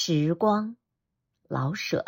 时光，老舍。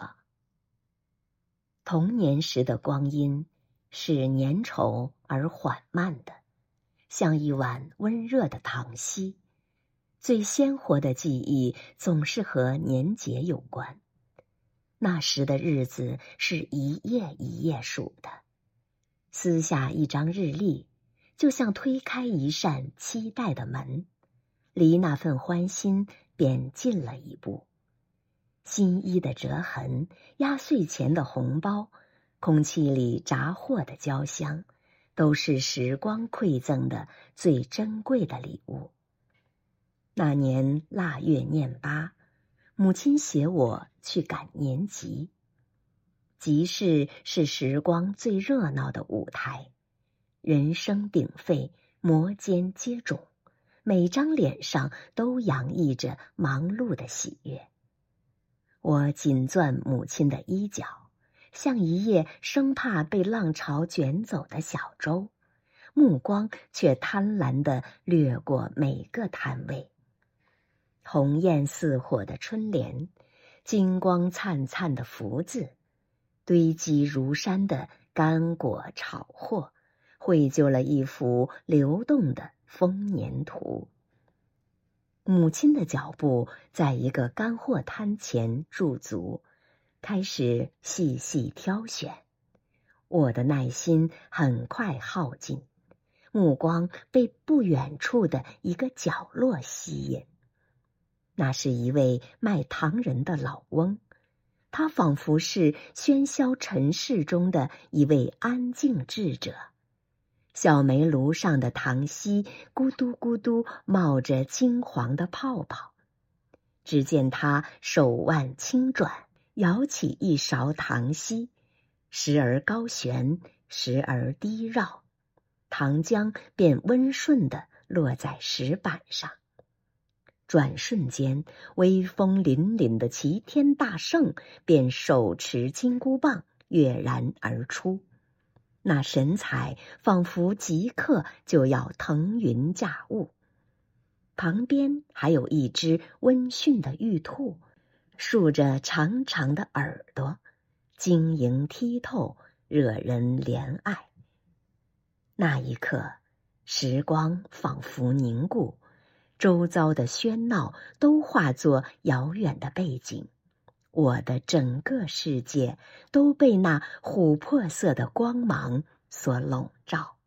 童年时的光阴是粘稠而缓慢的，像一碗温热的糖稀。最鲜活的记忆总是和年节有关。那时的日子是一页一页数的，撕下一张日历，就像推开一扇期待的门，离那份欢欣便近了一步。新衣的折痕，压岁钱的红包，空气里杂货的焦香，都是时光馈赠的最珍贵的礼物。那年腊月念八，母亲携我去赶年集。集市是时光最热闹的舞台，人声鼎沸，摩肩接踵，每张脸上都洋溢着忙碌的喜悦。我紧攥母亲的衣角，像一叶生怕被浪潮卷走的小舟，目光却贪婪地掠过每个摊位。红艳似火的春联，金光灿灿的福字，堆积如山的干果炒货，绘就了一幅流动的丰年图。母亲的脚步在一个干货摊前驻足，开始细细挑选。我的耐心很快耗尽，目光被不远处的一个角落吸引。那是一位卖糖人的老翁，他仿佛是喧嚣尘世中的一位安静智者。小煤炉上的糖稀咕嘟咕嘟冒着金黄的泡泡，只见他手腕轻转，舀起一勺糖稀，时而高悬，时而低绕，糖浆便温顺地落在石板上。转瞬间，威风凛凛的齐天大圣便手持金箍棒跃然而出，那神采仿佛即刻就要腾云驾雾。旁边还有一只温驯的玉兔，竖着长长的耳朵，晶莹剔透，惹人怜爱。那一刻，时光仿佛凝固，周遭的喧闹都化作遥远的背景，我的整个世界都被那琥珀色的光芒所笼罩。